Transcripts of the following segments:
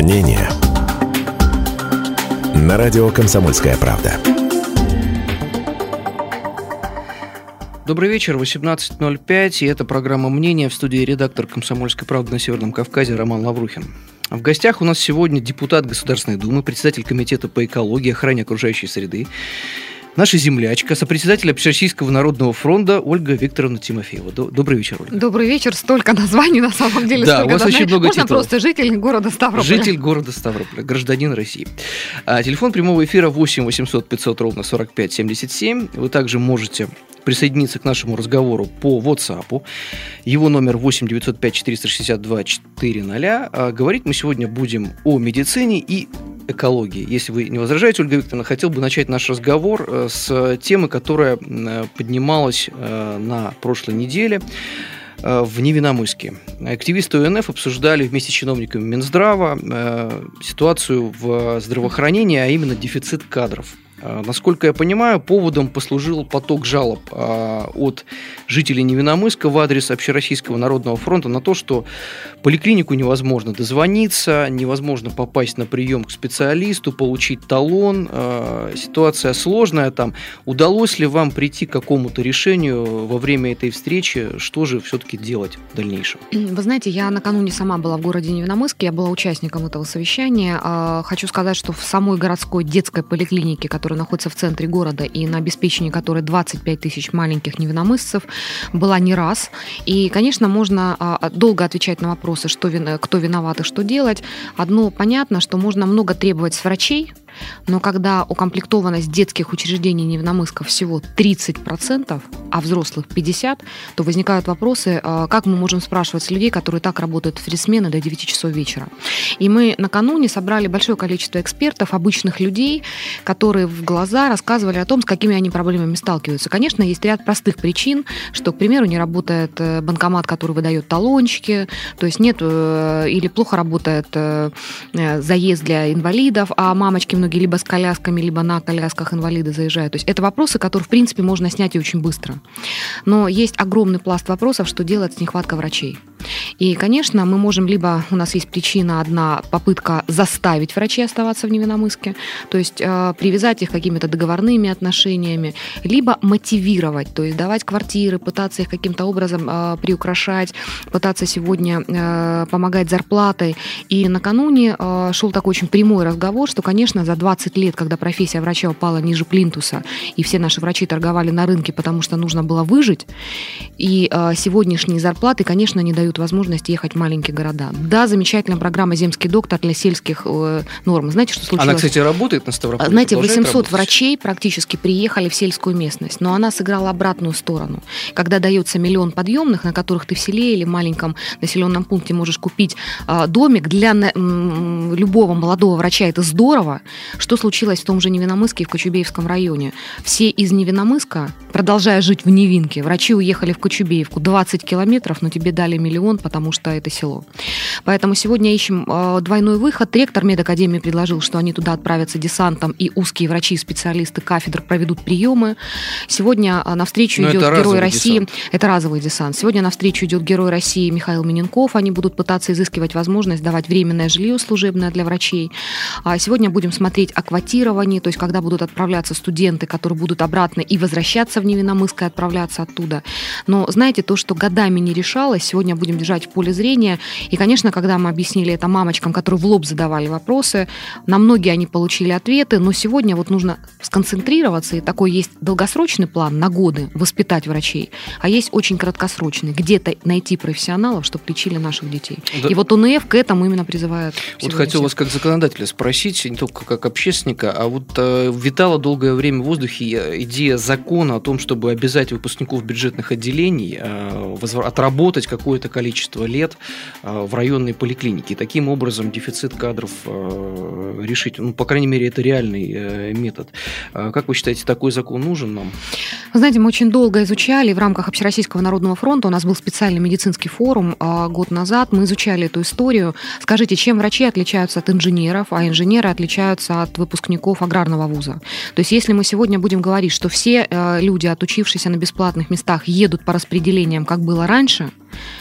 мнение на радио «Комсомольская правда». Добрый вечер, 18:05, и это программа «Мнение». В студии редактор «Комсомольской правды» на Северном Кавказе Роман Лаврухин. В гостях у нас сегодня депутат Государственной Думы, председатель Комитета по экологии и охране окружающей среды, наша землячка, сопредседатель Общероссийского народного фронта Ольга Викторовна Тимофеева. Добрый вечер, Ольга. Добрый вечер. Столько названий на самом деле. Да, у вас очень много Можно титулов. просто житель города Ставрополя. Житель города Ставрополя, гражданин России. Телефон прямого эфира 8 800 500 ровно 45 77. Вы также можете присоединиться к нашему разговору по WhatsApp. Его номер 8 905 462 400. Говорить мы сегодня будем о медицине и экологии. Если вы не возражаете, Ольга Викторовна, хотел бы начать наш разговор с темы, которая поднималась на прошлой неделе в Невинномысске. Активисты ОНФ обсуждали вместе с чиновниками Минздрава ситуацию в здравоохранении, а именно дефицит кадров. Насколько я понимаю, поводом послужил поток жалоб от жителей Невинномысска в адрес Общероссийского народного фронта на то, что поликлинику невозможно дозвониться, невозможно попасть на прием к специалисту, получить талон. Ситуация сложная там. Удалось ли вам прийти к какому-то решению во время этой встречи? Что же все-таки делать в дальнейшем? Вы знаете, я накануне сама была в городе Невинномысске, я была участником этого совещания. Хочу сказать, что в самой городской детской поликлинике, которая находится в центре города и на обеспечении которой 25 тысяч маленьких невинномыссцев, была не раз. И, конечно, можно долго отвечать на вопросы, кто виноват и что делать. Одно понятно, что можно много требовать с врачей, но когда укомплектованность детских учреждений Невинномысска всего 30%, а взрослых 50%, то возникают вопросы, как мы можем спрашивать с людей, которые так работают в 3 смены до 9 часов вечера. И мы накануне собрали большое количество экспертов, обычных людей, которые в глаза рассказывали о том, с какими они проблемами сталкиваются. Конечно, есть ряд простых причин, что, к примеру, не работает банкомат, который выдает талончики, то есть нет или плохо работает заезд для инвалидов, а мамочки многие либо с колясками, либо на колясках инвалиды заезжают. То есть это вопросы, которые, в принципе, можно снять и очень быстро. Но есть огромный пласт вопросов, что делать с нехваткой врачей. И, конечно, мы можем либо, у нас есть причина одна, попытка заставить врачей оставаться в Невинномысске, то есть привязать их какими-то договорными отношениями, либо мотивировать, то есть давать квартиры, пытаться их каким-то образом приукрашать, пытаться сегодня помогать зарплатой. И накануне шел такой очень прямой разговор, что, конечно, за 20 лет, когда профессия врача упала ниже плинтуса, и все наши врачи торговали на рынке, потому что нужно было выжить, и сегодняшние зарплаты, конечно, не дают возможность ехать в маленькие города. Да, замечательная программа «Земский доктор» для сельских норм. Знаете, что случилось? Она, кстати, работает на Ставрополе? Знаете, 800 врачей практически приехали в сельскую местность, но она сыграла обратную сторону. Когда дается 1 000 000 подъемных, на которых ты в селе или в маленьком населенном пункте можешь купить домик, для любого молодого врача это здорово. Что случилось в том же Невинномысске и в Кочубеевском районе? Все из Невинномысска, продолжая жить в Невинке, врачи уехали в Кочубеевку 20 километров, но тебе дали 1 миллион, потому что это село. Поэтому сегодня ищем двойной выход. Ректор медакадемии предложил, что они туда отправятся десантом, и узкие врачи и специалисты кафедр проведут приемы. Сегодня навстречу идет Герой России. Десант. Это разовый десант. Сегодня навстречу идет Герой России Михаил Миненков. Они будут пытаться изыскивать возможность давать временное жилье служебное для врачей. Сегодня будем смотреть о квотировании, то есть когда будут отправляться студенты, которые будут обратно и возвращаться в Невинномысск и отправляться оттуда. Но знаете, то, что годами не решалось, сегодня будем держать в поле зрения. И, конечно, когда мы объяснили это мамочкам, которые в лоб задавали вопросы, на многие они получили ответы, но сегодня вот нужно сконцентрироваться, и такой есть долгосрочный план на годы воспитать врачей, а есть очень краткосрочный, где-то найти профессионалов, чтобы лечили наших детей. Да. И вот ОНФ к этому именно призывает. Вот хотел вас как законодателя спросить, не только как общественника, а вот витала долгое время в воздухе идея закона о том, чтобы обязать выпускников бюджетных отделений отработать какое-то количество лет в районной поликлинике. И таким образом дефицит кадров решить. Ну, по крайней мере, это реальный метод. Как вы считаете, такой закон нужен нам? Вы знаете, мы очень долго изучали в рамках Общероссийского народного фронта. У нас был специальный медицинский форум год назад. Мы изучали эту историю. Скажите, чем врачи отличаются от инженеров, а инженеры отличаются от выпускников аграрного вуза? То есть, если мы сегодня будем говорить, что все люди, отучившиеся на бесплатных местах, едут по распределениям, как было раньше,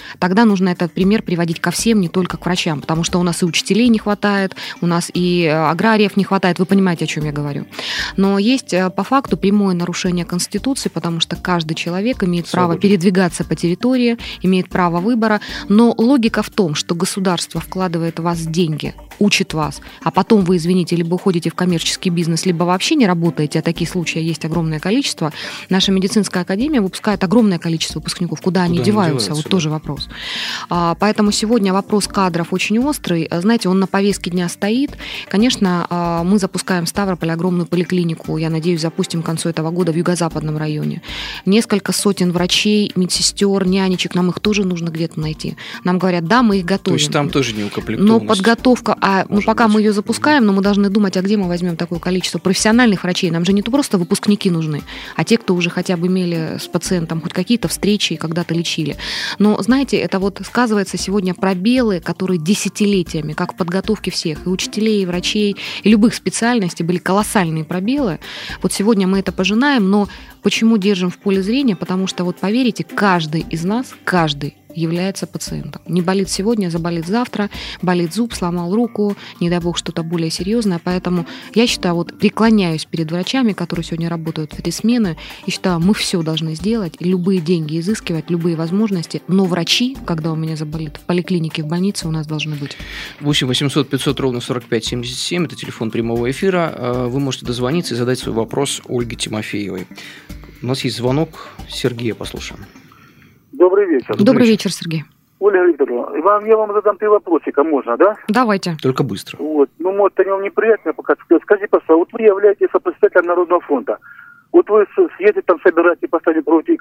тогда нужно этот пример приводить ко всем, не только к врачам, потому что у нас и учителей не хватает, у нас и аграриев не хватает, вы понимаете, о чем я говорю. Но есть по факту прямое нарушение Конституции, потому что каждый человек имеет право передвигаться по территории, имеет право выбора, но логика в том, что государство вкладывает в вас деньги, учит вас, а потом вы, извините, либо уходите в коммерческий бизнес, либо вообще не работаете, а такие случаи есть огромное количество. Наша медицинская академия выпускает огромное количество выпускников. Куда они деваются? Вот тоже вопрос. Поэтому сегодня вопрос кадров очень острый. Знаете, он на повестке дня стоит. Конечно, мы запускаем в Ставрополе огромную поликлинику. Я надеюсь, запустим к концу этого года в юго-западном районе. Несколько сотен врачей, медсестер, нянечек. Нам их тоже нужно где-то найти. Нам говорят, да, мы их готовим. То есть там тоже не укомплектованность. Но подготовка, пока мы ее запускаем, но мы должны думать, а где мы возьмем такое количество профессиональных врачей. Нам же не просто выпускники нужны, а те, кто уже хотя бы имели с пациентом хоть какие-то встречи и когда-то лечили. Но, знаете, это вот сказывается сегодня пробелы, которые десятилетиями, как в подготовке всех, и учителей, и врачей, и любых специальностей были колоссальные пробелы. Вот сегодня мы это пожинаем, но почему держим в поле зрения? Потому что, вот поверите, каждый из нас, каждый является пациентом. Не болит сегодня, заболит завтра, болит зуб, сломал руку, не дай бог что-то более серьезное. Поэтому я считаю, вот преклоняюсь перед врачами, которые сегодня работают в эти смены, и считаю, мы все должны сделать, любые деньги изыскивать, любые возможности, но врачи, когда у меня заболит в поликлинике, в больнице, у нас должны быть. 8 800 500 ровно 45 77, это телефон прямого эфира. Вы можете дозвониться и задать свой вопрос Ольге Тимофеевой. У нас есть звонок. Сергея послушаем. Добрый вечер. Добрый вечер, Сергей. Ольга Викторовна, я вам задам 3 вопросика, можно, да? Давайте. Только быстро. Вот. Может, они вам неприятно пока. Скажите, пожалуйста, вот вы являетесь сопредседателем Народного фронта. Вот вы съездите там, собираете, поставите против.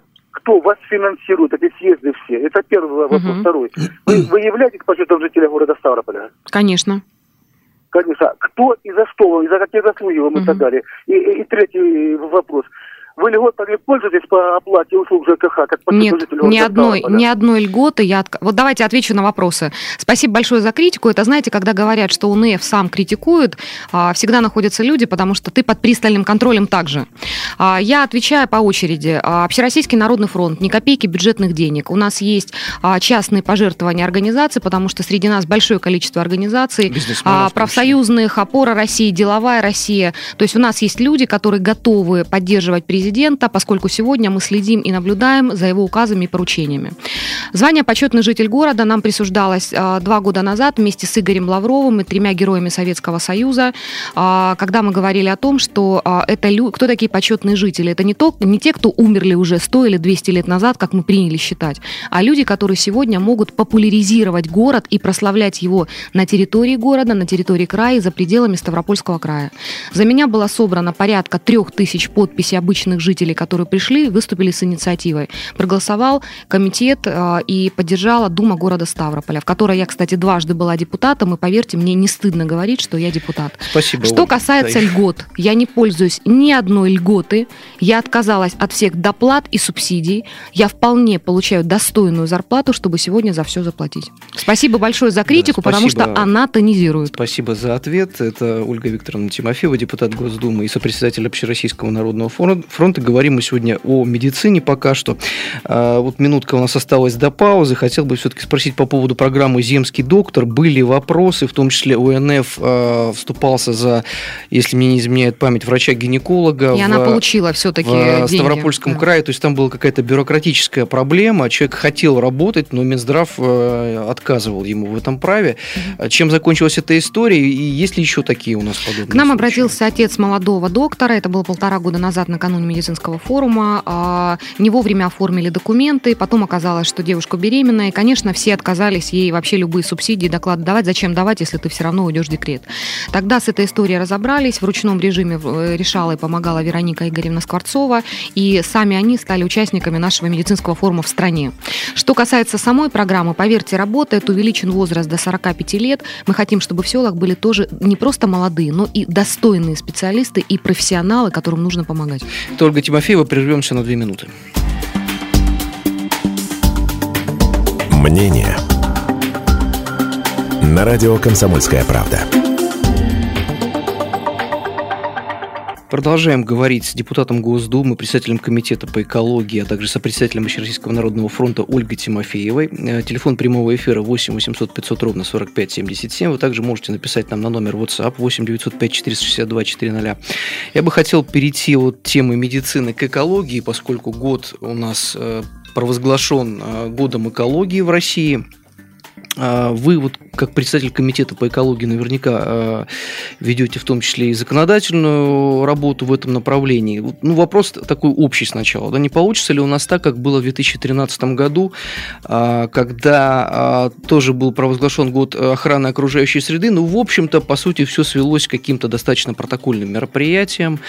Кто вас финансирует, эти съезды все? Это первый вопрос. Второй. Вы являетесь почетным жителем города Ставрополя? Конечно. Конечно. Кто и за что вам, и за какие заслуги вам и так далее? И третий вопрос. Вы льготами пользуетесь по оплате услуг ЖКХ? Как Нет, ни одной льготы. Вот давайте отвечу на вопросы. Спасибо большое за критику. Это, знаете, когда говорят, что УНФ сам критикует, всегда находятся люди, потому что ты под пристальным контролем также. Я отвечаю по очереди. Общероссийский народный фронт, ни копейки бюджетных денег. У нас есть частные пожертвования организаций, потому что среди нас большое количество организаций, профсоюзных, Опора России, Деловая Россия. То есть у нас есть люди, которые готовы поддерживать президента, поскольку сегодня мы следим и наблюдаем за его указами и поручениями. Звание «Почетный житель города» нам присуждалось 2 года назад вместе с Игорем Лавровым и 3 героями Советского Союза, когда мы говорили о том, что кто такие почетные жители. Это не те, кто умерли уже 100 или 200 лет назад, как мы приняли считать, а люди, которые сегодня могут популяризировать город и прославлять его на территории города, на территории края и за пределами Ставропольского края. За меня было собрано порядка 3000 подписей обычных жителей, которые пришли, выступили с инициативой. Проголосовал комитет и поддержала Дума города Ставрополя, в которой я, кстати, дважды была депутатом, и, поверьте, мне не стыдно говорить, что я депутат. Спасибо. Что касается льгот, я не пользуюсь ни одной льготы, я отказалась от всех доплат и субсидий, я вполне получаю достойную зарплату, чтобы сегодня за все заплатить. Спасибо большое за критику, потому что она тонизирует. Спасибо за ответ. Это Ольга Викторовна Тимофеева, депутат Госдумы и сопредседатель Общероссийского народного фронта. Говорим мы сегодня о медицине пока что. Вот минутка у нас осталась до паузы. Хотел бы все-таки спросить по поводу программы «Земский доктор». Были вопросы, в том числе УНФ вступался за, если мне не изменяет память, врача-гинеколога. И она получила все-таки деньги. В Ставропольском крае. То есть там была какая-то бюрократическая проблема. Человек хотел работать, но Минздрав отказывал ему в этом праве. Чем закончилась эта история? И есть ли еще такие у нас подобные К нам случаи? обратился отец молодого доктора. Это было 1,5 года назад, накануне медицинского форума. Не вовремя оформили документы. Потом оказалось, что девушка беременная. И, конечно, все отказались ей вообще любые субсидии, доклады давать. Зачем давать, если ты все равно уйдешь в декрет? Тогда с этой историей разобрались. В ручном режиме решала и помогала Вероника Игоревна Скворцова. И сами они стали участниками нашего медицинского форума в стране. Что касается самой программы, поверьте, работает. Увеличен возраст до 45 лет. Мы хотим, чтобы в селах были тоже не просто молодые, но и достойные специалисты и профессионалы, которым нужно помогать. Это Ольга Тимофеева. Прервемся на 2 минуты. Мнение на радио «Комсомольская правда». Продолжаем говорить с депутатом Госдумы, председателем комитета по экологии, а также сопредседателем Общероссийского народного фронта Ольгой Тимофеевой. Телефон прямого эфира 8 800 500 ровно 45 77. Вы также можете написать нам на номер WhatsApp 8 905 462 400. Я бы хотел перейти от темы медицины к экологии, поскольку год у нас провозглашен годом экологии в России. Вы, вот как председатель комитета по экологии, наверняка ведете в том числе и законодательную работу в этом направлении. Ну, вопрос такой общий сначала. Да, не получится ли у нас так, как было в 2013 году, когда тоже был провозглашен год охраны окружающей среды, но, в общем-то, по сути, все свелось к каким-то достаточно протокольным мероприятиям,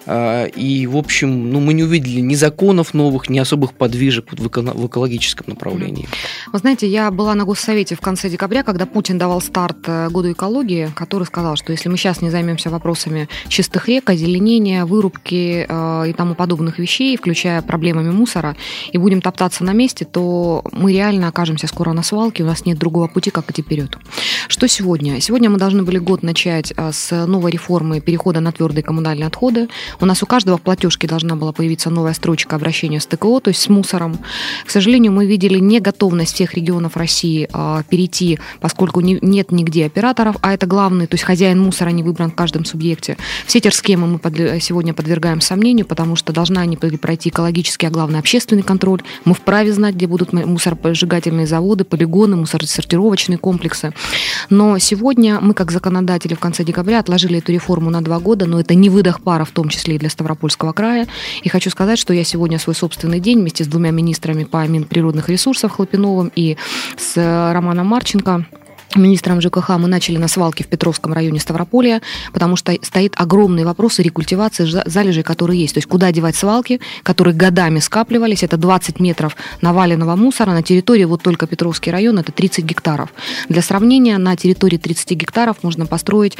и, в общем, мы не увидели ни законов новых, ни особых подвижек в экологическом направлении. Вы знаете, я была на Госсовете в конце декабря, когда Путин давал старт году экологии, который сказал, что если мы сейчас не займемся вопросами чистых рек, озеленения, вырубки и тому подобных вещей, включая проблемами мусора, и будем топтаться на месте, то мы реально окажемся скоро на свалке, у нас нет другого пути, как идти вперед. Что сегодня? Сегодня мы должны были год начать с новой реформы перехода на твердые коммунальные отходы. У нас у каждого в платежке должна была появиться новая строчка обращения с ТКО, то есть с мусором. К сожалению, мы видели неготовность всех регионов России перейти, поскольку нет нигде операторов, а это главный, то есть хозяин мусора не выбран в каждом субъекте. Все эти схемы мы сегодня подвергаем сомнению, потому что должны они пройти экологический, а главное общественный контроль. Мы вправе знать, где будут мусоросжигательные заводы, полигоны, мусоросортировочные комплексы. Но сегодня мы, как законодатели, в конце декабря отложили эту реформу на 2 года, но это не выдох пара, в том числе и для Ставропольского края. И хочу сказать, что я сегодня свой собственный день вместе с 2 министрами по Минприродных ресурсов Хлопиновым и с Романом Марченко, министром ЖКХ, мы начали на свалке в Петровском районе Ставрополья, потому что стоит огромный вопрос рекультивации залежей, которые есть. То есть куда девать свалки, которые годами скапливались. Это 20 метров наваленного мусора на территории, вот только Петровский район, это 30 гектаров. Для сравнения, на территории 30 гектаров можно построить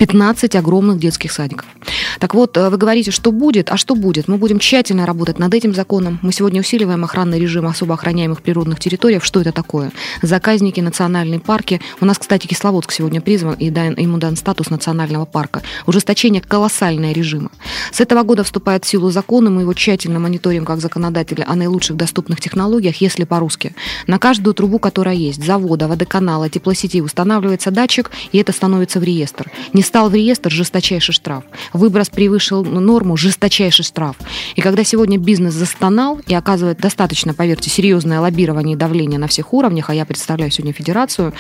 15 огромных детских садиков. Так вот, вы говорите, что будет, а что будет? Мы будем тщательно работать над этим законом. Мы сегодня усиливаем охранный режим особо охраняемых природных территорий. Что это такое? Заказники, национальные парки. У нас, кстати, Кисловодск сегодня призван, и ему дан статус национального парка. Ужесточение колоссальное режима. С этого года вступает в силу закон, и мы его тщательно мониторим как законодатели о наилучших доступных технологиях, если по-русски. На каждую трубу, которая есть, завода, водоканала, теплосети, устанавливается датчик, и это становится в реестр. Не стал в реестр — жесточайший штраф. Выброс превысил норму — жесточайший штраф. И когда сегодня бизнес застонал и оказывает достаточно, поверьте, серьезное лоббирование и давление на всех уровнях, а я представляю сегодня федерацию,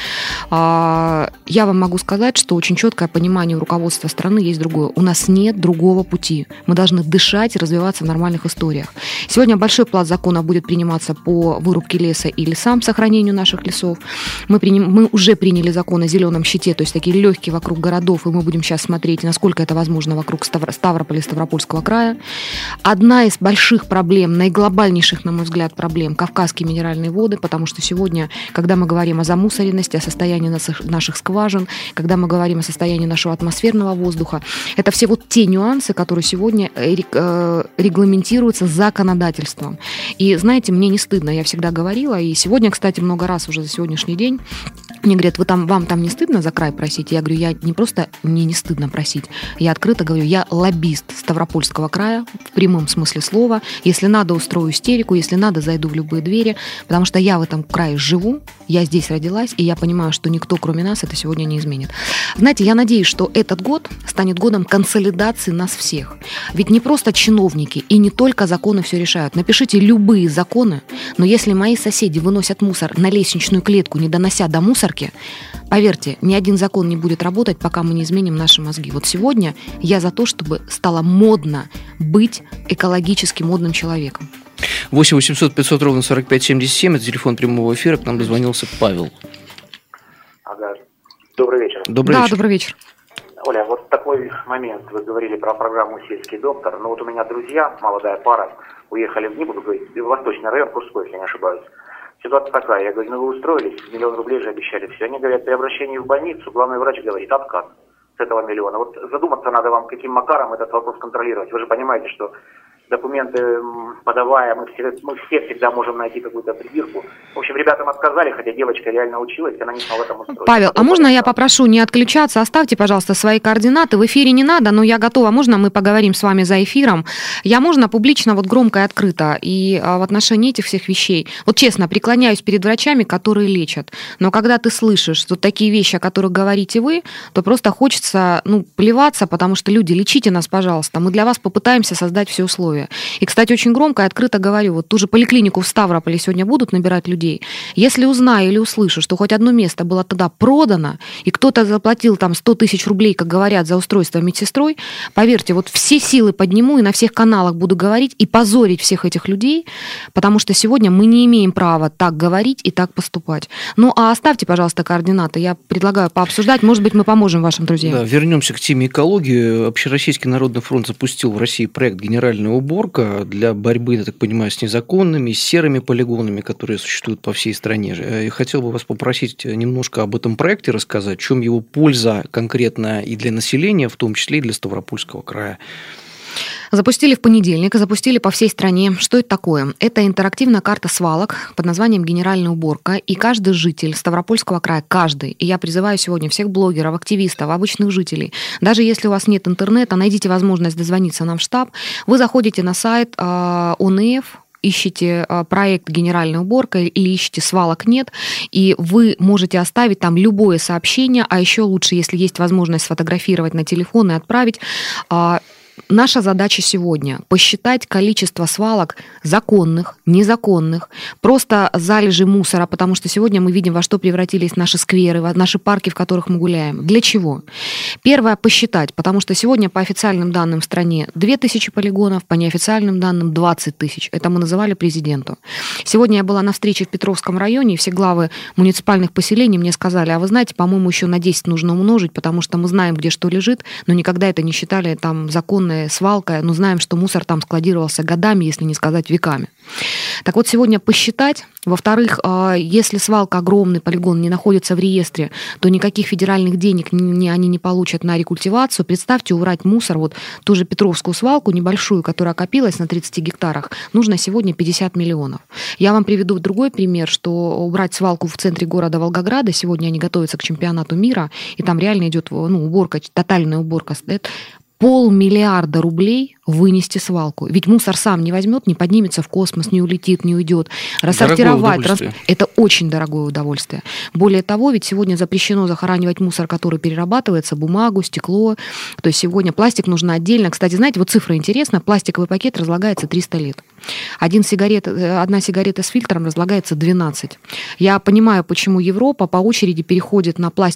я вам могу сказать, что очень четкое понимание у руководства страны есть другое. У нас нет другого пути. Мы должны дышать и развиваться в нормальных историях. Сегодня большой пласт закона будет приниматься по вырубке леса и лесам, сохранению наших лесов. Мы уже приняли закон о зеленом щите, то есть такие легкие вокруг городов, и мы будем сейчас смотреть, насколько это возможно вокруг Ставрополя и Ставропольского края. Одна из больших проблем, наиглобальнейших, на мой взгляд, проблем — Кавказские минеральные воды, потому что сегодня, когда мы говорим о замусоренности, о состоянии наших скважин, когда мы говорим о состоянии нашего атмосферного воздуха, это все вот те нюансы, которые сегодня регламентируются законодательством. И знаете, мне не стыдно, я всегда говорила, и сегодня, кстати, много раз уже за сегодняшний день мне говорят: вам там не стыдно за край просить? Я говорю, мне не стыдно просить. Я открыто говорю, я лоббист Ставропольского края в прямом смысле слова. Если надо, устрою истерику, если надо, зайду в любые двери, потому что я в этом крае живу, я здесь родилась, и я понимаю, что никто, кроме нас, это сегодня не изменит. Знаете, я надеюсь, что этот год станет годом консолидации нас всех. Ведь не просто чиновники и не только законы все решают. Напишите любые законы, но если мои соседи выносят мусор на лестничную клетку, не донося до мусорки, поверьте, ни один закон не будет работать, пока мы не изменим наши мозги. Вот сегодня я за то, чтобы стало модно быть экологически модным человеком. 8 800 500 ровно 45 77, это телефон прямого эфира, к нам дозвонился Павел. Ага. Добрый вечер. Добрый вечер. Добрый вечер. Оля, вот такой момент. Вы говорили про программу «Сельский доктор». Но вот у меня друзья, молодая пара, уехали, не буду говорить, в Восточный район, Курской, если не ошибаюсь. Ситуация такая. Я говорю, вы устроились, 1 000 000 рублей же обещали. Все. Они говорят, при обращении в больницу главный врач говорит, отказ с этого 1 000 000. Вот задуматься надо вам, каким макаром этот вопрос контролировать. Вы же понимаете, что документы подавая, мы все всегда можем найти какую-то придирку. В общем, ребятам отказали, хотя девочка реально училась, она не смогла там устроиться. Павел, а можно я попрошу не отключаться? Оставьте, пожалуйста, свои координаты. В эфире не надо, но я готова. Можно мы поговорим с вами за эфиром? Можно публично, громко и открыто. И в отношении этих всех вещей, честно, преклоняюсь перед врачами, которые лечат. Но когда ты слышишь, что такие вещи, о которых говорите вы, то просто хочется, плеваться, потому что, люди, лечите нас, пожалуйста. Мы для вас попытаемся создать все условия. И, кстати, очень громко и открыто говорю, ту же поликлинику в Ставрополе сегодня будут набирать людей. Если узнаю или услышу, что хоть одно место было тогда продано, и кто-то заплатил там 100 тысяч рублей, как говорят, за устройство медсестрой, поверьте, все силы подниму и на всех каналах буду говорить и позорить всех этих людей, потому что сегодня мы не имеем права так говорить и так поступать. А оставьте, пожалуйста, координаты. Я предлагаю пообсуждать. Может быть, мы поможем вашим друзьям. Да, вернемся к теме экологии. Общероссийский народный фронт запустил в России проект «Генеральная уборка» для борьбы, я так понимаю, с незаконными, серыми полигонами, которые существуют по всей стране. Я хотел бы вас попросить немножко об этом проекте рассказать, в чем его польза конкретно и для населения, в том числе и для Ставропольского края. Запустили в понедельник, запустили по всей стране. Что это такое? Это интерактивная карта свалок под названием «Генеральная уборка». И каждый житель Ставропольского края, каждый, и я призываю сегодня всех блогеров, активистов, обычных жителей, даже если у вас нет интернета, найдите возможность дозвониться нам в штаб. Вы заходите на сайт ОНФ, ищите проект «Генеральная уборка» или ищите «Свалок нет», и вы можете оставить там любое сообщение, а еще лучше, если есть возможность сфотографировать на телефон и отправить. Наша задача сегодня – посчитать количество свалок законных, незаконных, просто залежи мусора, потому что сегодня мы видим, во что превратились наши скверы, наши парки, в которых мы гуляем. Для чего? Первое – посчитать, потому что сегодня по официальным данным в стране 2000 полигонов, по неофициальным данным 20 тысяч. Это мы называли президенту. Сегодня я была на встрече в Петровском районе, и все главы муниципальных поселений мне сказали, а вы знаете, по-моему, еще на 10 нужно умножить, потому что мы знаем, где что лежит, но никогда это не считали там законной свалкой, но знаем, что мусор там складировался годами, если не сказать веками. Так вот, сегодня посчитать. Во-вторых, если свалка огромный, полигон не находится в реестре, то никаких федеральных денег они не получат на рекультивацию. Представьте, убрать мусор, ту же Петровскую свалку небольшую, которая копилась на 30 гектарах, нужно сегодня 50 миллионов. Я вам приведу другой пример, что убрать свалку в центре города Волгограда, сегодня они готовятся к чемпионату мира, и там реально идет уборка, тотальная уборка, 500 миллиарда рублей вынести свалку. Ведь мусор сам не возьмет, не поднимется в космос, не улетит, не уйдет. Рассортировать – это очень дорогое удовольствие. Более того, ведь сегодня запрещено захоранивать мусор, который перерабатывается, бумагу, стекло. То есть сегодня пластик нужно отдельно. Кстати, знаете, цифра интересная. Пластиковый пакет разлагается 300 лет. Одна сигарета с фильтром разлагается 12. Я понимаю, почему Европа по очереди переходит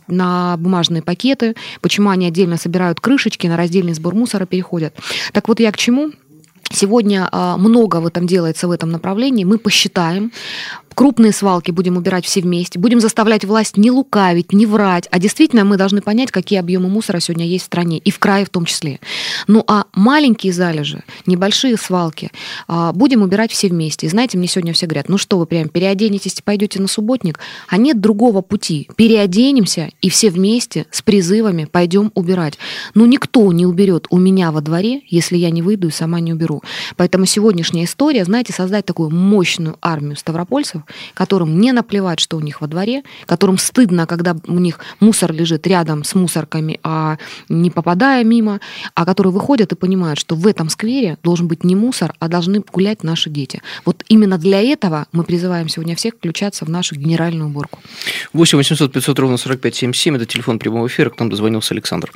на бумажные пакеты, почему они отдельно собирают крышечки, на раздельный сбор мусора переходят. Так вот, я к чему? Сегодня много в этом делается в этом направлении. Мы посчитаем. Крупные свалки будем убирать все вместе, будем заставлять власть не лукавить, не врать, а действительно мы должны понять, какие объемы мусора сегодня есть в стране, и в крае в том числе. А маленькие залежи, небольшие свалки будем убирать все вместе. И знаете, мне сегодня все говорят, что вы прям переоденетесь и пойдете на субботник? А нет другого пути. Переоденемся и все вместе с призывами пойдем убирать. Никто не уберет у меня во дворе, если я не выйду и сама не уберу. Поэтому сегодняшняя история, знаете, создать такую мощную армию ставропольцев, которым не наплевать, что у них во дворе, которым стыдно, когда у них мусор лежит рядом с мусорками, а не попадая мимо, а которые выходят и понимают, что в этом сквере должен быть не мусор, а должны гулять наши дети. Именно для этого мы призываем сегодня всех включаться в нашу генеральную уборку. 8 800 500 ровно 45 77, это телефон прямого эфира, к нам дозвонился Александр.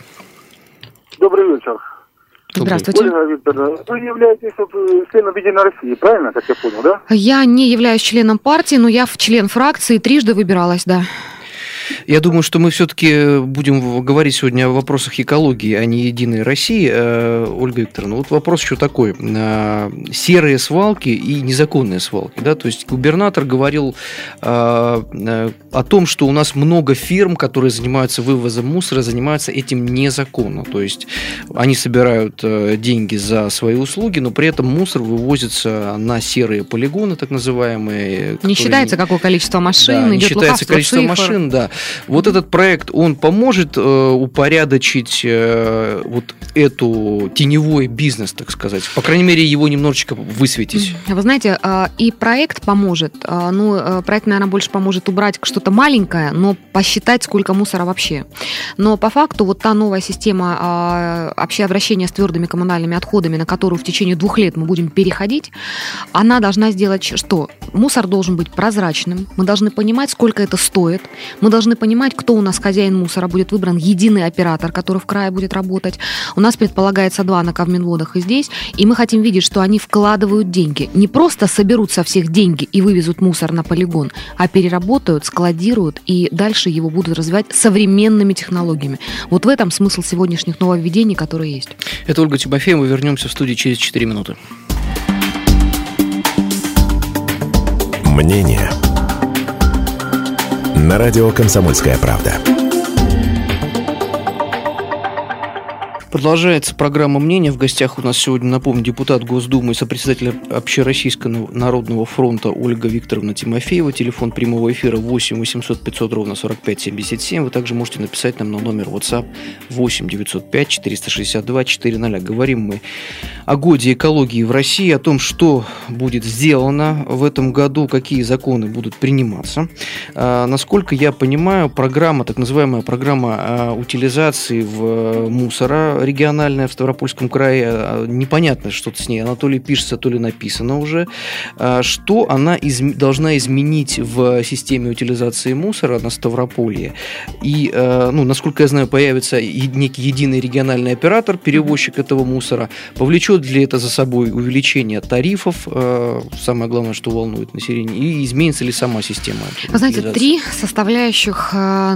Добрый вечер. Здравствуйте. Ольга Викторовна, вы являетесь членом «Единой России», правильно, как я понял, да? Я не являюсь членом партии, но я член фракции, трижды выбиралась, да. Я думаю, что мы все-таки будем говорить сегодня о вопросах экологии, а не «Единой России». Ольга Викторовна, вопрос еще такой. Серые свалки и незаконные свалки. Да? То есть губернатор говорил о том, что у нас много фирм, которые занимаются вывозом мусора, занимаются этим незаконно. То есть они собирают деньги за свои услуги, но при этом мусор вывозится на серые полигоны, так называемые. Не считается, какое количество машин, да, идет не считается количество цифр. машин, да. Вот этот проект, он поможет упорядочить вот эту теневой бизнес, так сказать? По крайней мере, его немножечко высветить. Вы знаете, и проект поможет. Проект, наверное, больше поможет убрать что-то маленькое, но посчитать, сколько мусора вообще. Но по факту вот та новая система обращения с твердыми коммунальными отходами, на которую в течение 2 лет мы будем переходить, она должна сделать что? Мусор должен быть прозрачным, мы должны понимать, сколько это стоит, мы должны понимать, кто у нас хозяин мусора, будет выбран единый оператор, который в крае будет работать. У нас предполагается 2 на Ковминводах и здесь, и мы хотим видеть, что они вкладывают деньги. Не просто соберут со всех деньги и вывезут мусор на полигон, а переработают, складируют и дальше его будут развивать современными технологиями. Вот в этом смысл сегодняшних нововведений, которые есть. Это Ольга Тимофеева. Вернемся в студию через 4 минуты. Мнение на радио «Комсомольская правда». Продолжается программа «Мнение». В гостях у нас сегодня, напомню, депутат Госдумы и сопредседатель Общероссийского народного фронта Ольга Викторовна Тимофеева. Телефон прямого эфира 8 800 500 ровно 45 77. Вы также можете написать нам на номер WhatsApp 8 905 462 400. Говорим мы о годе экологии в России, о том, что будет сделано в этом году, какие законы будут приниматься. Насколько я понимаю, программа, так называемая программа утилизации мусора региональная в Ставропольском крае, непонятно что-то с ней, она то ли пишется, то ли написано уже, что она должна изменить в системе утилизации мусора на Ставрополье. И, насколько я знаю, появится некий единый региональный оператор, перевозчик этого мусора. Повлечет ли это за собой увеличение тарифов, самое главное, что волнует население, и изменится ли сама система? Вы знаете, 3 составляющих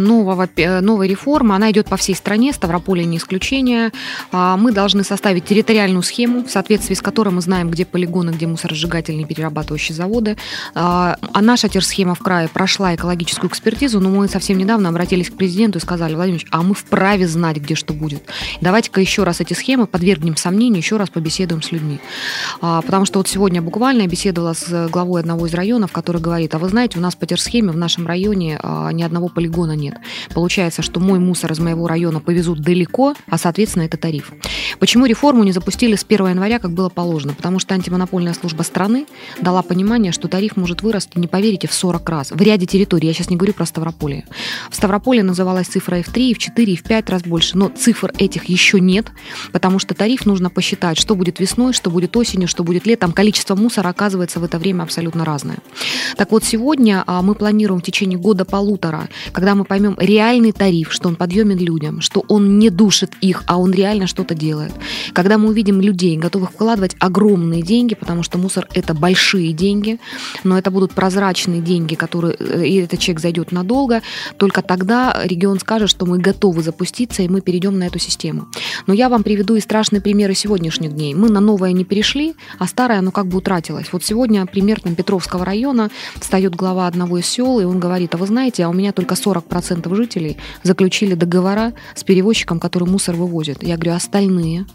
новой реформы, она идет по всей стране, Ставрополье не исключение. Мы должны составить территориальную схему, в соответствии с которой мы знаем, где полигоны, где мусоросжигательные перерабатывающие заводы. Наша терсхема в крае прошла экологическую экспертизу, но мы совсем недавно обратились к президенту и сказали: Владимир Ильич, а мы вправе знать, где что будет. Давайте-ка еще раз эти схемы подвергнем сомнению, еще раз побеседуем с людьми. Потому что вот сегодня буквально я беседовала с главой одного из районов, который говорит: а вы знаете, у нас по терсхеме в нашем районе ни одного полигона нет. Получается, что мой мусор из моего района повезут далеко, а соответственно это тариф. Почему реформу не запустили с 1 января, как было положено? Потому что антимонопольная служба страны дала понимание, что тариф может вырасти, не поверите, в 40 раз. В ряде территорий, я сейчас не говорю про Ставрополье. В Ставрополье называлась цифра и в 3, и в 4, и в 5 раз больше, но цифр этих еще нет, потому что тариф нужно посчитать, что будет весной, что будет осенью, что будет летом. Количество мусора оказывается в это время абсолютно разное. Так вот, сегодня мы планируем в течение года-полутора, когда мы поймем реальный тариф, что он подъемен людям, что он не душит их, а он реально что-то делает. Когда мы увидим людей, готовых вкладывать огромные деньги, потому что мусор – это большие деньги, но это будут прозрачные деньги, и этот чек зайдет надолго, только тогда регион скажет, что мы готовы запуститься, и мы перейдем на эту систему. Но я вам приведу и страшные примеры сегодняшних дней. Мы на новое не перешли, а старое, оно как бы утратилось. Вот сегодня пример Петровского района, встает глава одного из сел, и он говорит: а вы знаете, а у меня только 40% жителей заключили договора с перевозчиком, который мусор вывозит. Я говорю: остальные?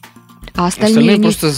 А остальные просто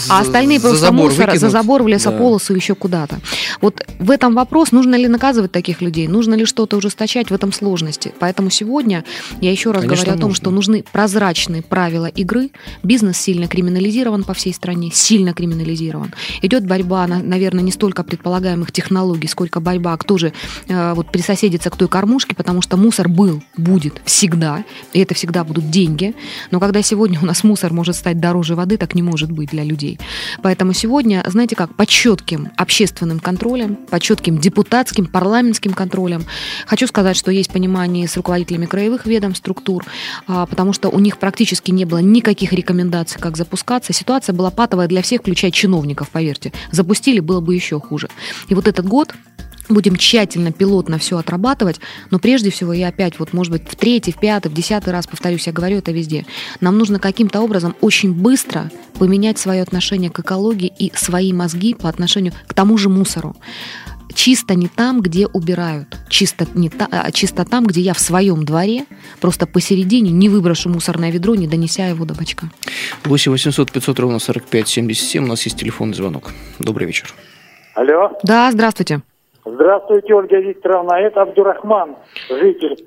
мусор за забор, в лесополосу, еще куда-то. Вот в этом вопрос, нужно ли наказывать таких людей, нужно ли что-то ужесточать, в этом сложности. Поэтому сегодня я еще раз говорю о том, что нужны прозрачные правила игры. Бизнес сильно криминализирован по всей стране, сильно криминализирован. Идет борьба, наверное, не столько предполагаемых технологий, сколько борьба, кто же присоседится к той кормушке, потому что мусор был, будет всегда, и это всегда будут деньги. Но когда сегодня у нас мусор может стать дороже воды, так не может быть для людей. Поэтому сегодня, знаете как, под четким общественным контролем, под четким депутатским, парламентским контролем, хочу сказать, что есть понимание с руководителями краевых ведомств, структур, потому что у них практически не было никаких рекомендаций, как запускаться. Ситуация была патовая для всех, включая чиновников, поверьте. Запустили, было бы еще хуже. И вот этот год будем тщательно, пилотно все отрабатывать, но прежде всего я опять, может быть, в 3-й, в 5-й, в 10-й раз повторюсь, я говорю это везде. Нам нужно каким-то образом очень быстро поменять свое отношение к экологии и свои мозги по отношению к тому же мусору. Чисто не там, где убирают, чисто там, где я в своем дворе просто посередине не выброшу мусорное ведро, не донеся его до бачка. 8 800 500 ровно 45 77, у нас есть телефонный звонок. Добрый вечер. Алло. Да, здравствуйте. Здравствуйте, Ольга Викторовна. Это Абдурахман, житель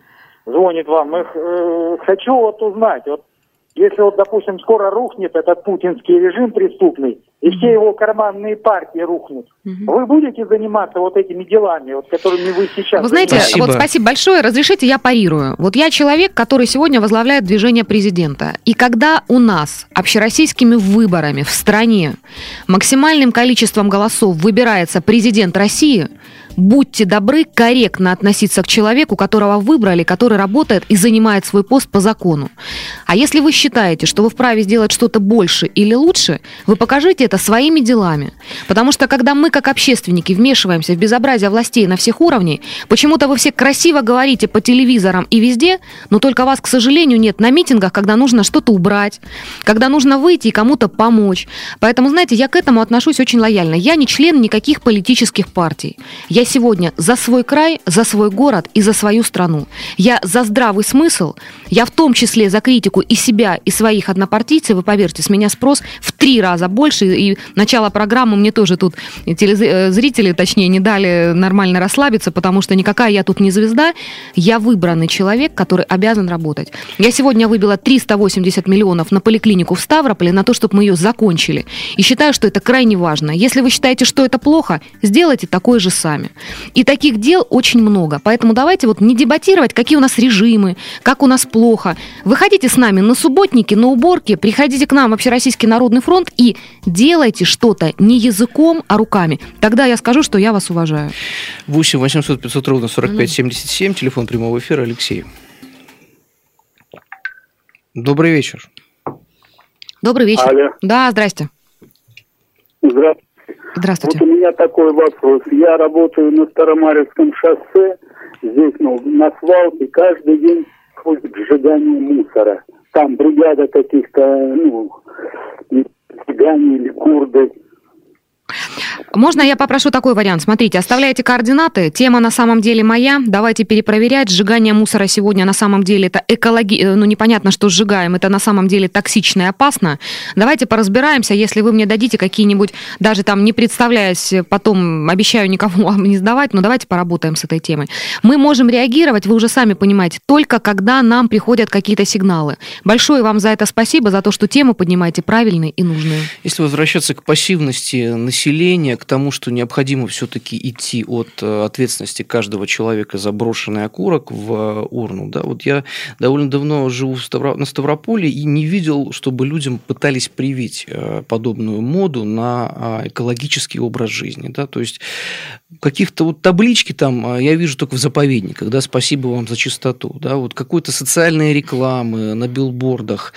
звонит вам. Хочу вот узнать, вот если вот, допустим, скоро рухнет этот путинский режим преступный, и все его карманные партии рухнут, вы будете заниматься вот этими делами, вот, которыми вы сейчас... Вы знаете, спасибо большое. Разрешите, я парирую. Вот я человек, который сегодня возглавляет движение президента. И когда у нас общероссийскими выборами в стране максимальным количеством голосов выбирается президент России, будьте добры корректно относиться к человеку, которого выбрали, который работает и занимает свой пост по закону. А если вы считаете, что вы вправе сделать что-то больше или лучше, вы покажите это своими делами. Потому что когда мы, как общественники, вмешиваемся в безобразие властей на всех уровнях, почему-то вы все красиво говорите по телевизорам и везде, но только вас, к сожалению, нет на митингах, когда нужно что-то убрать, когда нужно выйти и кому-то помочь. Поэтому, знаете, я к этому отношусь очень лояльно. Я не член никаких политических партий. Я сегодня за свой край, за свой город и за свою страну. Я за здравый смысл, я в том числе за критику и себя, и своих однопартийцев. Вы поверьте, с меня спрос в 3 раза больше. И начало программы мне тоже тут зрители, точнее, не дали нормально расслабиться, потому что никакая я тут не звезда. Я выбранный человек, который обязан работать. Я сегодня выбила 380 миллионов на поликлинику в Ставрополе, на то, чтобы мы ее закончили. И считаю, что это крайне важно. Если вы считаете, что это плохо, сделайте такое же сами. И таких дел очень много. Поэтому давайте вот не дебатировать, какие у нас режимы, как у нас плохо. Выходите с нами на субботники, на уборки, приходите к нам в Общероссийский народный фронт и делайте что-то не языком, а руками. Тогда я скажу, что я вас уважаю. 8 800 500 ровно 45 77, телефон прямого эфира, Алексей. Добрый вечер. Добрый вечер. Алло. Да, здрасте. Здравствуйте. Здравствуйте. Вот у меня такой вопрос. Я работаю на Старомарьевском шоссе, здесь, на свалке, каждый день ходит сжигание мусора. Там бригада каких-то, цыгане или курды. Можно я попрошу такой вариант? Смотрите, оставляйте координаты. Тема на самом деле моя. Давайте перепроверять. Сжигание мусора сегодня на самом деле это непонятно, что сжигаем. Это на самом деле токсично и опасно. Давайте поразбираемся. Если вы мне дадите какие-нибудь, даже там не представляясь, потом обещаю никому вам не сдавать, но давайте поработаем с этой темой. Мы можем реагировать, вы уже сами понимаете, только когда нам приходят какие-то сигналы. Большое вам за это спасибо, за то, что тему поднимаете правильную и нужную. Если возвращаться к пассивности населения, к тому, что необходимо все-таки идти от ответственности каждого человека за брошенный окурок в урну. Да? Вот я довольно давно живу на Ставрополе и не видел, чтобы людям пытались привить подобную моду на экологический образ жизни. Да? То есть каких-то вот таблички там я вижу только в заповедниках, да, спасибо вам за чистоту. Да? Вот какой-то социальной рекламы на билбордах,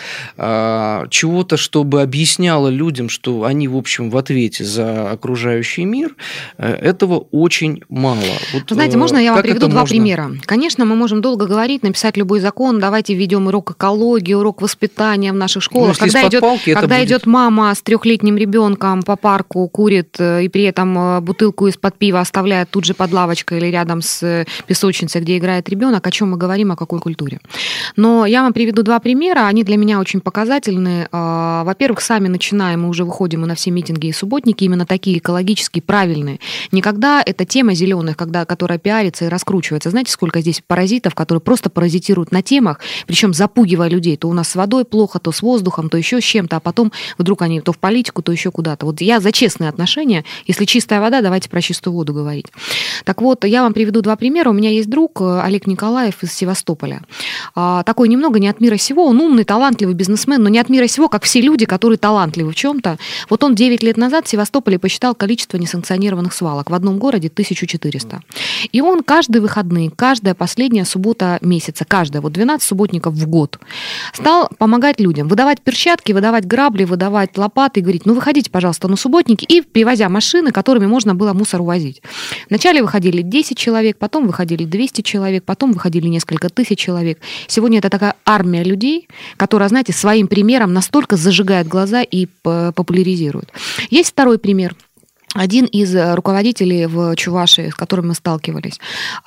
чего-то, чтобы объясняло людям, что они, в общем, в ответе за окружающий мир, этого очень мало. Вот, знаете, можно я вам приведу два примера? Конечно, мы можем долго говорить, написать любой закон, давайте введем урок экологии, урок воспитания в наших школах. Когда идет мама с 3-летним ребенком по парку, курит и при этом бутылку из-под пива оставляет тут же под лавочкой или рядом с песочницей, где играет ребенок, о чем мы говорим, о какой культуре. Но я вам приведу 2 примера, они для меня очень показательны. Во-первых, сами начинаем, мы уже выходим и на все митинги и субботники, именно такие экологически правильные. Никогда эта тема зеленых, которая пиарится и раскручивается. Знаете, сколько здесь паразитов, которые просто паразитируют на темах, причем запугивая людей. То у нас с водой плохо, то с воздухом, то еще с чем-то, а потом вдруг они то в политику, то еще куда-то. Вот я за честные отношения. Если чистая вода, давайте про чистую воду говорить. Так вот, я вам приведу 2 примера. У меня есть друг Олег Николаев из Севастополя. Такой немного не от мира сего. Он умный, талантливый бизнесмен, но не от мира сего, как все люди, которые талантливы в чем-то. Вот он 9 лет назад в Севастополе посчитал количество несанкционированных свалок. В одном городе 1400. И он каждые выходные, каждая последняя суббота месяца, вот 12 субботников в год, стал помогать людям, выдавать перчатки, выдавать грабли, выдавать лопаты и говорить, выходите, пожалуйста, на субботники, и привозя машины, которыми можно было мусор увозить. Вначале выходили 10 человек, потом выходили 200 человек, потом выходили несколько тысяч человек. Сегодня это такая армия людей, которая, знаете, своим примером настолько зажигает глаза и популяризирует. Есть второй пример. Один из руководителей в Чувашии, с которым мы сталкивались,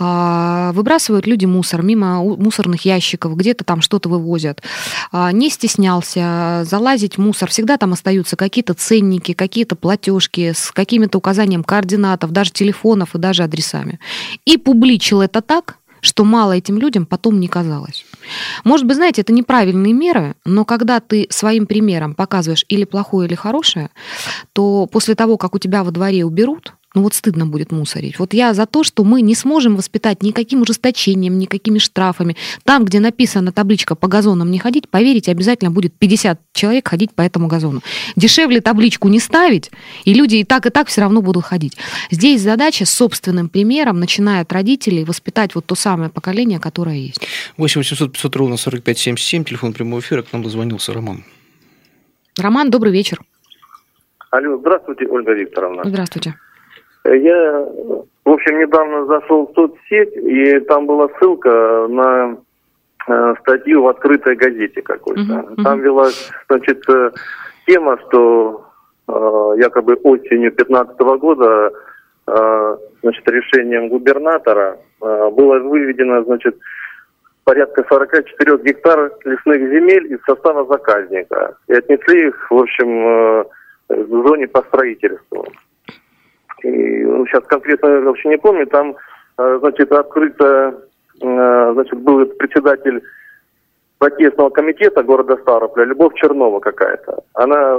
выбрасывают люди мусор мимо мусорных ящиков, где-то там что-то вывозят. Не стеснялся залазить в мусор. Всегда там остаются какие-то ценники, какие-то платежки с какими-то указанием координатов, даже телефонов и даже адресами. И публичил это так, что мало этим людям потом не казалось. Может быть, знаете, это неправильные меры, но когда ты своим примером показываешь или плохое, или хорошее, то после того, как у тебя во дворе уберут, ну вот стыдно будет мусорить. Вот я за то, что мы не сможем воспитать никаким ужесточением, никакими штрафами. Там, где написана табличка «по газонам не ходить», поверьте, обязательно будет 50 человек ходить по этому газону. Дешевле табличку не ставить, и люди и так все равно будут ходить. Здесь задача с собственным примером, начиная от родителей, воспитать вот то самое поколение, которое есть. 8 800 500 ровно 45 77, телефон прямого эфира, к нам дозвонился Роман. Роман, добрый вечер. Алло, здравствуйте, Ольга Викторовна. Здравствуйте. Я, в общем, недавно зашел в соцсеть, и там была ссылка на статью в открытой газете какой-то. Там велась, значит, тема, что якобы осенью 2015 года, значит, решением губернатора было выведено, значит, порядка 44 гектар лесных земель из состава заказника. И отнесли их, в общем, в зоне по строительству. И, ну, сейчас конкретно я вообще не помню, там, значит, открыто, значит, был председатель протестного комитета города Ставрополя, Любовь Чернова какая-то. Она...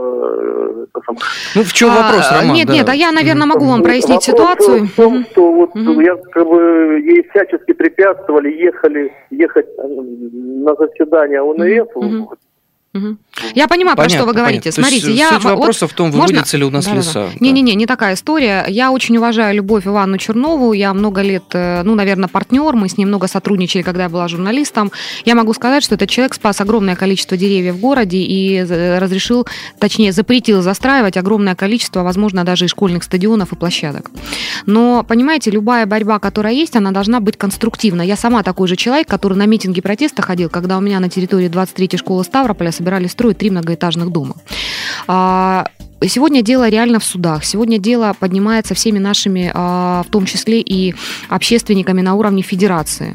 Ну, в чем вопрос, Роман? Нет, да. нет, а я, наверное, могу вам прояснить ситуацию. В том, что вот я, как бы, ей всячески препятствовали ехать на заседание ОНФ. Я понимаю, про что вы говорите. Понятно. Смотрите, суть вопроса в том, выводятся ли у нас леса. Не такая история. Я очень уважаю Любовь Ивановну Чернову. Я много лет, ну, наверное, партнер. Мы с ней много сотрудничали, когда я была журналистом. Я могу сказать, что этот человек спас огромное количество деревьев в городе и разрешил, точнее, запретил застраивать огромное количество, возможно, даже и школьных стадионов и площадок. Но, понимаете, любая борьба, которая есть, она должна быть конструктивна. Я сама такой же человек, который на митинги протеста ходил, когда у меня на территории 23-й школы Ставрополя собирались строить 3 многоэтажных дома. Сегодня дело реально в судах. Сегодня дело поднимается всеми нашими, в том числе и общественниками на уровне федерации.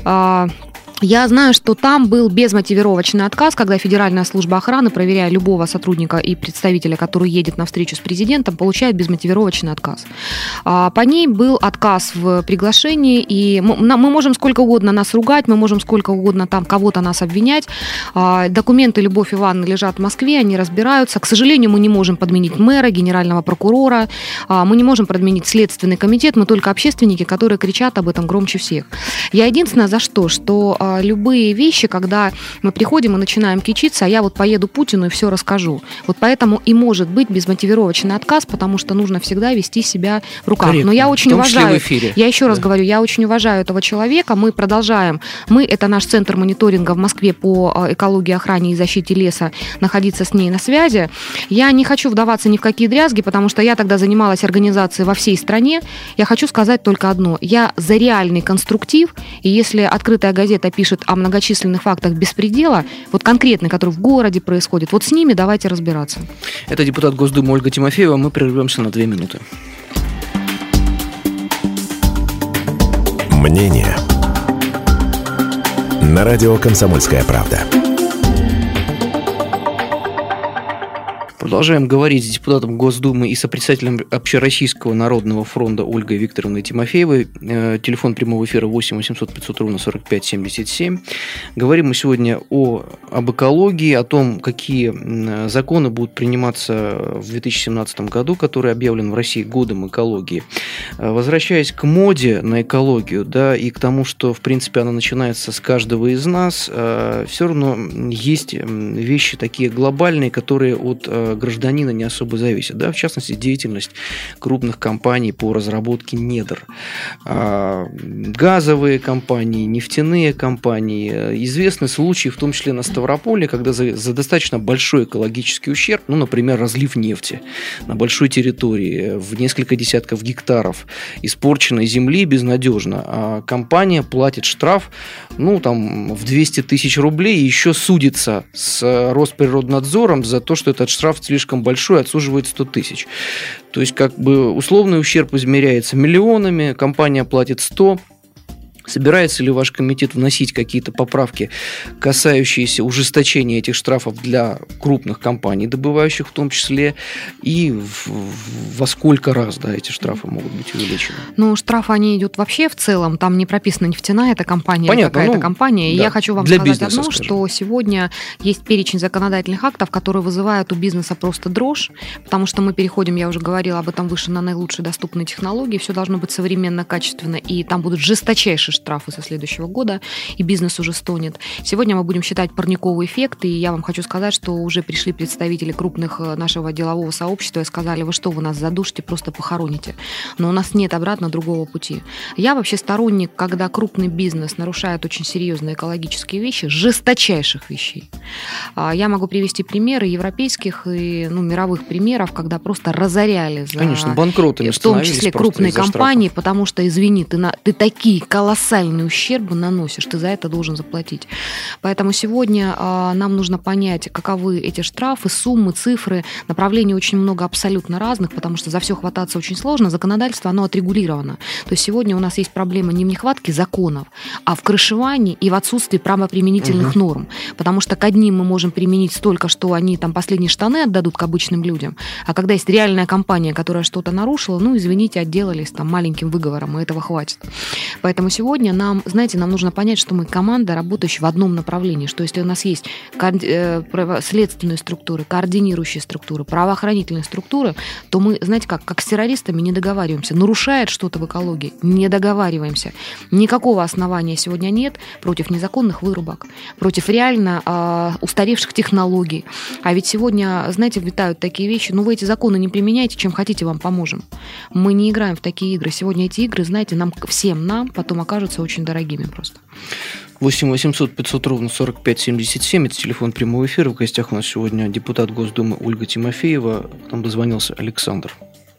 Я знаю, что там был безмотивировочный отказ, когда Федеральная служба охраны, проверяя любого сотрудника и представителя, который едет на встречу с президентом, получает безмотивировочный отказ. По ней был отказ в приглашении, и мы можем сколько угодно нас ругать, мы можем сколько угодно там кого-то нас обвинять. Документы Любовь Ивановны лежат в Москве, они разбираются. К сожалению, мы не можем подменить мэра, генерального прокурора, мы не можем подменить Следственный комитет, мы только общественники, которые кричат об этом громче всех. Я единственное за что любые вещи, когда мы приходим и начинаем кичиться, а я вот поеду Путину и все расскажу. Вот поэтому и может быть безмотивировочный отказ, потому что нужно всегда вести себя в руках. Корректно. Но я очень уважаю, я еще раз говорю, я очень уважаю этого человека, мы продолжаем, это наш центр мониторинга в Москве по экологии, охране и защите леса, находиться с ней на связи. Я не хочу вдаваться ни в какие дрязги, потому что я тогда занималась организацией во всей стране. Я хочу сказать только одно. Я за реальный конструктив, и если открытая газета пишет о многочисленных фактах беспредела, вот конкретный, который в городе происходит, вот с ними давайте разбираться. Это депутат Госдумы Ольга Тимофеева. Мы прервемся на 2 минуты. Мнение на радио «Комсомольская правда». Продолжаем говорить с депутатом Госдумы и сопредседателем Общероссийского народного фронта Ольгой Викторовной Тимофеевой. Телефон прямого эфира 8 800 500 ровно 45 77. Говорим мы сегодня об экологии, о том, какие законы будут приниматься в 2017 году, который объявлен в России годом экологии. Возвращаясь к моде на экологию, да, и к тому, что, в принципе, она начинается с каждого из нас, все равно есть вещи такие глобальные, которые от гражданина не особо зависит. Да? В частности, деятельность крупных компаний по разработке недр. Газовые компании, нефтяные компании. Известны случаи, в том числе на Ставрополе, когда за достаточно большой экологический ущерб, ну, например, разлив нефти на большой территории, в несколько десятков гектаров испорченной земли безнадежно, а компания платит штраф, ну, там, в 200 тысяч рублей и еще судится с Росприроднадзором за то, что этот штраф слишком большой, отсуживает 100 тысяч. То есть, как бы, условный ущерб измеряется миллионами, компания платит 100, Собирается ли ваш комитет вносить какие-то поправки, касающиеся ужесточения этих штрафов для крупных компаний, добывающих в том числе, и во сколько раз, да, эти штрафы могут быть увеличены? Ну, штрафы, они идут вообще в целом, там не прописано нефтяная эта компания, понятно, или какая-то компания. И да, я хочу вам сказать бизнеса, одно, что сегодня есть перечень законодательных актов, которые вызывают у бизнеса просто дрожь, потому что мы переходим, я уже говорила об этом выше, на наилучшие доступные технологии, все должно быть современно, качественно, и там будут жесточайшие штрафы со следующего года, и бизнес уже стонет. Сегодня мы будем считать парниковый эффект, и я вам хочу сказать, что уже пришли представители крупных нашего делового сообщества и сказали: вы что, вы нас задушите, просто похороните. Но у нас нет обратно другого пути. Я вообще сторонник, когда крупный бизнес нарушает очень серьезные экологические вещи, жесточайших вещей. Я могу привести примеры европейских и мировых примеров, когда просто разоряли за... Конечно, банкротами в том числе крупные компании, потому что, извини, ты такие колоссальные ущербы наносишь, ты за это должен заплатить. Поэтому сегодня нам нужно понять, каковы эти штрафы, суммы, цифры. Направлений очень много абсолютно разных, потому что за все хвататься очень сложно. Законодательство, оно отрегулировано. То есть сегодня у нас есть проблема не в нехватке законов, а в крышевании и в отсутствии правоприменительных норм. Потому что к одним мы можем применить столько, что они там последние штаны отдадут к обычным людям, а когда есть реальная компания, которая что-то нарушила, извините, отделались там маленьким выговором, и этого хватит. Поэтому сегодня нам нужно понять, что мы команда, работающая в одном направлении, что если у нас есть следственные структуры, координирующие структуры, правоохранительные структуры, то мы, знаете, как с террористами не договариваемся. Нарушает что-то в экологии, не договариваемся. Никакого основания сегодня нет против незаконных вырубок, против реально устаревших технологий. А ведь сегодня, знаете, витают такие вещи: вы эти законы не применяете, чем хотите, вам поможем. Мы не играем в такие игры. Сегодня эти игры, знаете, всем нам потом окажутся очень дорогими просто. 8 800 500 ровно 45 77. Это телефон прямого эфира. В гостях у нас сегодня депутат Госдумы Ольга Тимофеева. К нам дозвонился Александр.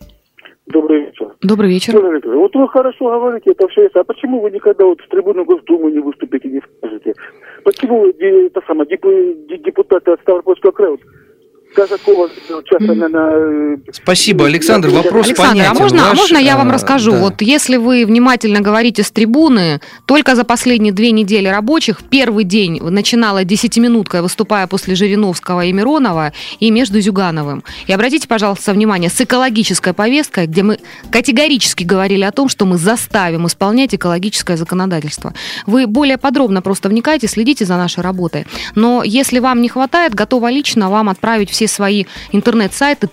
Добрый вечер. Добрый вечер. Вот вы хорошо говорите это все, а почему вы никогда с трибуны Госдумы не выступите, не скажете? Почему депутаты от Ставропольского края Спасибо, Александр. Вопрос Александр, понятен. Можно я вам расскажу? Да. Вот если вы внимательно говорите с трибуны, только за последние 2 недели рабочих, первый день начинала 10-минутка, выступая после Жириновского и Миронова, и между Зюгановым. И обратите, пожалуйста, внимание, с экологической повесткой, где мы категорически говорили о том, что мы заставим исполнять экологическое законодательство. Вы более подробно просто вникайте, следите за нашей работой. Но если вам не хватает, готова лично вам отправить все свои интернет-сайты.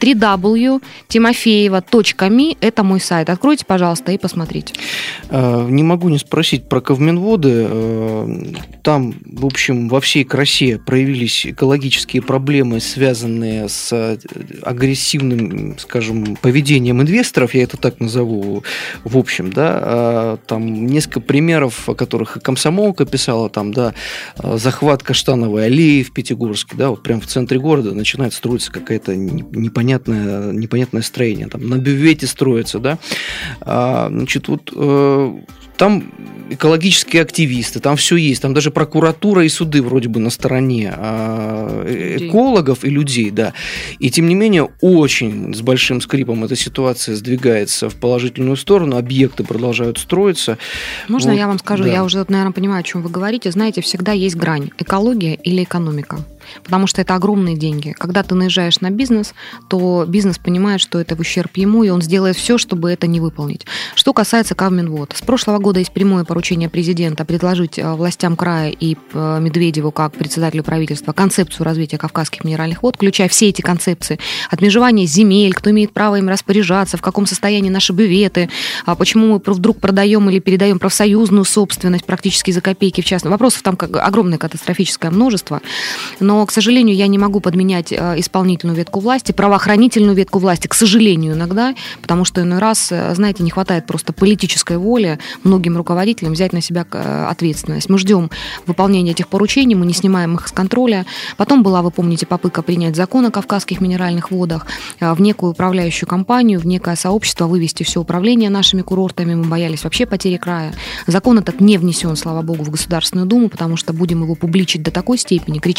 www.timofeeva.me – это мой сайт. Откройте, пожалуйста, и посмотрите. Не могу не спросить про Ковминводы. Там, в общем, во всей красе проявились экологические проблемы, связанные с агрессивным, скажем, поведением инвесторов, я это так назову, в общем, да. Там несколько примеров, о которых и Комсомолка писала, там, да, захват Каштановой аллеи в Пятигорске, да, вот прямо в центре города начинает строиться какое-то непонятное строение. Там на бювете строится, да. Значит, вот там экологические активисты, там все есть, там даже прокуратура и суды вроде бы на стороне экологов и людей, да. И тем не менее, очень с большим скрипом эта ситуация сдвигается в положительную сторону, объекты продолжают строиться. Можно я вам скажу? Да. Я уже, наверное, понимаю, о чем вы говорите. Знаете, всегда есть грань: экология или экономика. Потому что это огромные деньги. Когда ты наезжаешь на бизнес, то бизнес понимает, что это в ущерб ему, и он сделает все, чтобы это не выполнить. Что касается Ковминвод. С прошлого года есть прямое поручение президента предложить властям края и Медведеву, как председателю правительства, концепцию развития кавказских минеральных вод, включая все эти концепции: отмежевание земель, кто имеет право им распоряжаться, в каком состоянии наши бюветы, почему мы вдруг продаем или передаем профсоюзную собственность практически за копейки в частном. Вопросов там огромное катастрофическое множество. Но, к сожалению, я не могу подменять исполнительную ветку власти, правоохранительную ветку власти, к сожалению, иногда, потому что иной раз, знаете, не хватает просто политической воли многим руководителям взять на себя ответственность. Мы ждем выполнения этих поручений, мы не снимаем их с контроля. Потом была, вы помните, попытка принять закон о кавказских минеральных водах, в некую управляющую компанию, в некое сообщество вывести все управление нашими курортами. Мы боялись вообще потери края. Закон этот не внесен, слава богу, в Государственную Думу, потому что будем его публичить до такой степени, кричать и обсуждать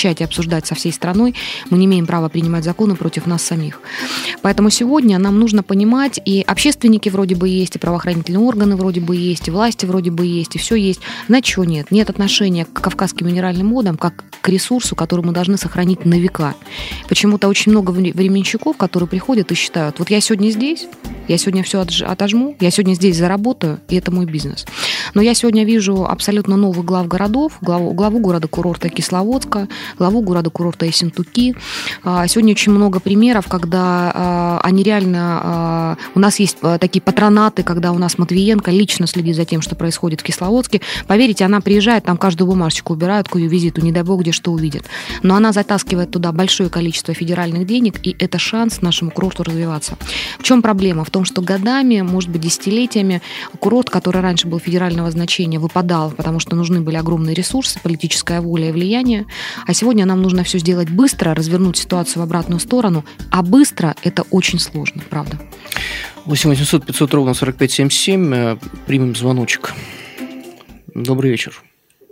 обсуждать со всей страной. Мы не имеем права принимать законы против нас самих. Поэтому сегодня нам нужно понимать, и общественники вроде бы есть, и правоохранительные органы вроде бы есть, и власти вроде бы есть, и все есть. Знаете, чего нет? Нет отношения к кавказским минеральным водам как к ресурсу, который мы должны сохранить на века. Почему-то очень много временщиков, которые приходят и считают, вот я сегодня здесь, я сегодня все отожму, я сегодня здесь заработаю, и это мой бизнес. Но я сегодня вижу абсолютно новых глав городов, главу города-курорта Кисловодска, главу города-курорта Ессентуки. Сегодня очень много примеров, когда они реально... У нас есть такие патронаты, когда у нас Матвиенко лично следит за тем, что происходит в Кисловодске. Поверьте, она приезжает, там каждую бумажечку убирают к ее визиту, не дай бог, где что увидит. Но она затаскивает туда большое количество федеральных денег, и это шанс нашему курорту развиваться. В чем проблема? В том, что годами, может быть, десятилетиями курорт, который раньше был федерального значения, выпадал, потому что нужны были огромные ресурсы, политическая воля и влияние. А сегодня нам нужно все сделать быстро, развернуть ситуацию в обратную сторону. А быстро это очень сложно, правда. 8 800 500 ровно 45 77. Примем звоночек. Добрый вечер.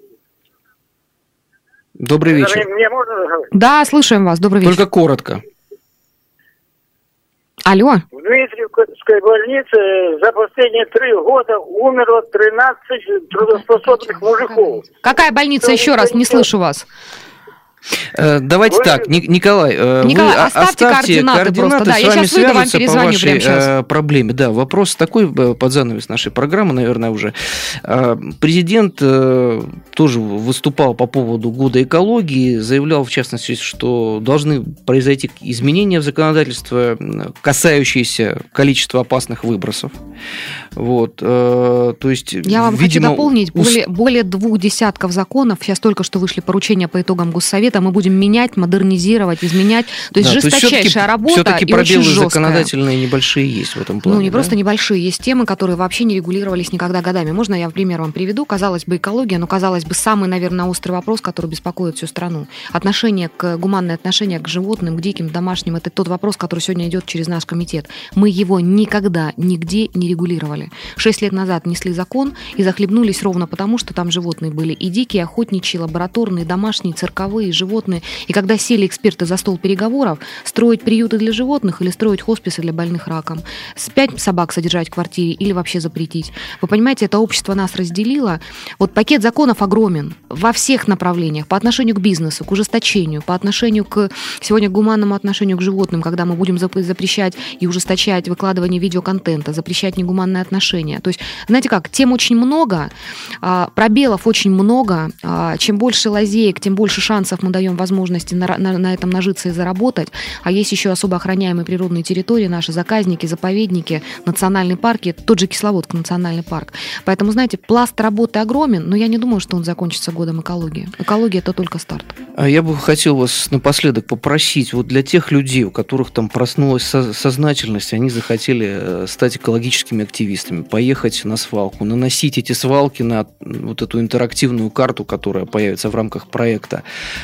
Добрый вечер. Мне можно говорить? Да, слушаем вас. Добрый вечер. Только коротко. Алло. В Дмитриевской больнице за последние 3 года умерло 13 трудоспособных мужиков. Какая больница? Еще раз, не слышу вас. Давайте так, Николай, вы оставьте координаты просто. Да, я сейчас выйду, вам перезвоню прямо сейчас. Проблеме. Да, вопрос такой под занавес нашей программы, наверное, уже. Президент тоже выступал по поводу года экологии, заявлял, в частности, что должны произойти изменения в законодательстве, касающиеся количества опасных выбросов. Вот, то есть, я вам хочу дополнить, более 2 десятков законов, сейчас только что вышли поручения по итогам Госсовета, мы будем менять, модернизировать, изменять. То есть жесточайшая работа все-таки и очень жесткая. Пробелы законодательные небольшие есть в этом плане. Ну, не просто небольшие, есть темы, которые вообще не регулировались никогда годами. Можно я пример вам приведу? Казалось бы, экология, но, казалось бы, самый, наверное, острый вопрос, который беспокоит всю страну. Гуманное отношение к животным, к диким, домашним, это тот вопрос, который сегодня идет через наш комитет. Мы его никогда, нигде не регулировали. 6 лет назад внесли закон и захлебнулись ровно потому, что там животные были и дикие, охотничьи, лабораторные, домашние, цирковые, животные. И когда сели эксперты за стол переговоров, строить приюты для животных или строить хосписы для больных раком, 5 собак содержать в квартире или вообще запретить. Вы понимаете, это общество нас разделило. Вот пакет законов огромен во всех направлениях, по отношению к бизнесу, к ужесточению, по отношению к сегодня к гуманному отношению к животным, когда мы будем запрещать и ужесточать выкладывание видеоконтента, запрещать негуманное отношение. То есть, знаете как, тем очень много, пробелов очень много, чем больше лазеек, тем больше шансов мы даем возможности на этом нажиться и заработать. А есть еще особо охраняемые природные территории, наши заказники, заповедники, национальные парки, тот же Кисловодск, национальный парк. Поэтому, знаете, пласт работы огромен, но я не думаю, что он закончится годом экологии. Экология – это только старт. Я бы хотел вас напоследок попросить, вот для тех людей, у которых там проснулась сознательность, они захотели стать экологическими активистами, поехать на свалку, наносить эти свалки на вот эту интерактивную карту, которая появится в рамках проекта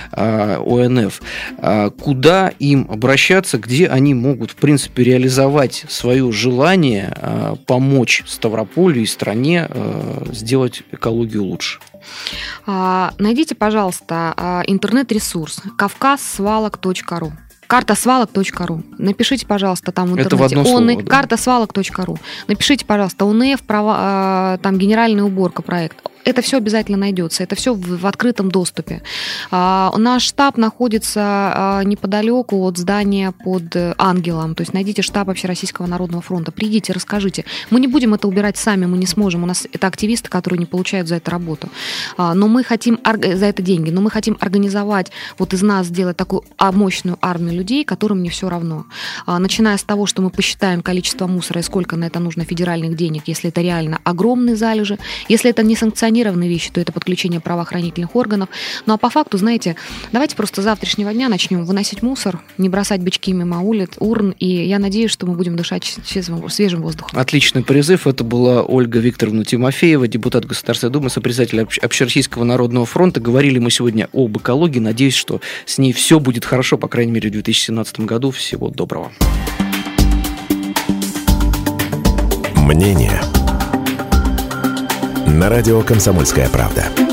ОНФ. Куда им обращаться, где они могут, в принципе, реализовать свое желание помочь Ставрополю и стране сделать экологию лучше? Найдите, пожалуйста, интернет-ресурс kavkazsvalok.ru. Картасвалок.ру. Напишите, пожалуйста, там в интернете. Это в одно слово, да? Картасвалок.ру. Напишите, пожалуйста, УНФ, там генеральная уборка проект. Это все обязательно найдется, это все в открытом доступе. Наш штаб находится неподалеку от здания под Ангелом, то есть найдите штаб Общероссийского народного фронта, придите, расскажите. Мы не будем это убирать сами, мы не сможем, у нас это активисты, которые не получают за это работу, но мы хотим за это деньги, но мы хотим организовать, вот из нас сделать такую мощную армию людей, которым не все равно. Начиная с того, что мы посчитаем количество мусора и сколько на это нужно федеральных денег, если это реально огромные залежи, если это не санкционированные вещи, то это подключение правоохранительных органов. Ну а по факту, знаете, давайте просто с завтрашнего дня начнем выносить мусор, не бросать бычки мимо улиц, урн, и я надеюсь, что мы будем дышать свежим воздухом. Отличный призыв. Это была Ольга Викторовна Тимофеева, депутат Государственной Думы, сопредседатель Общероссийского народного фронта. Говорили мы сегодня об экологии. Надеюсь, что с ней все будет хорошо, по крайней мере, в 2017 году. Всего доброго. Мнение на радио «Комсомольская правда».